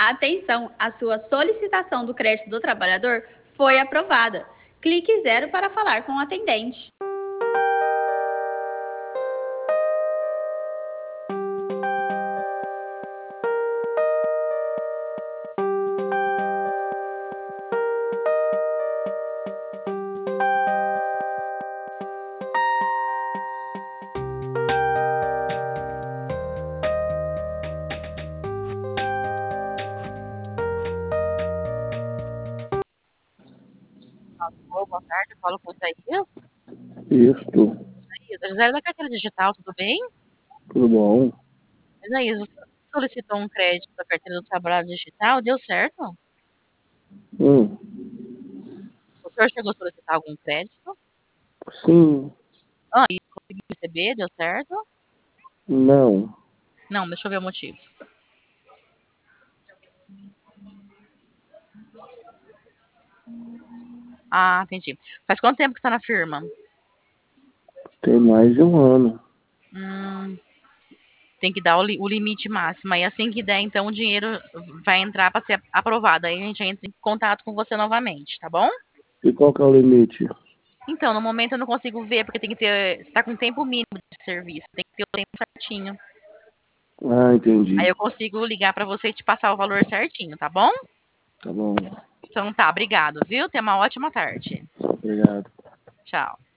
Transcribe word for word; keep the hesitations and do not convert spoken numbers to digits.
Atenção, a sua solicitação do crédito do trabalhador foi aprovada. Clique zero para falar com o atendente. Alô, boa tarde, eu falo com o Isaías. Isso, Isaías, José da carteira digital, tudo bem? tudo bom? Isaías, você solicitou um crédito da carteira do trabalho digital, deu certo? Hum, O senhor chegou a solicitar algum crédito? sim, Ah, e conseguiu receber, deu certo? não. Não, deixa eu ver o motivo. Ah, entendi. Faz quanto tempo que está na firma? Tem mais de um ano. Hum, tem que dar o, li- o limite máximo. Aí assim que der, então o dinheiro vai entrar para ser aprovado. Aí a gente entra em contato com você novamente, tá bom? E qual que é o limite? Então, no momento eu não consigo ver, porque tem que ter. Você tá com tempo mínimo de serviço, tem que ter o tempo certinho. Ah, Aí entendi. eu consigo ligar pra você e te passar o valor certinho, tá bom? Tá bom, Então tá, obrigado, viu? Tenha uma ótima tarde. obrigado. Tchau.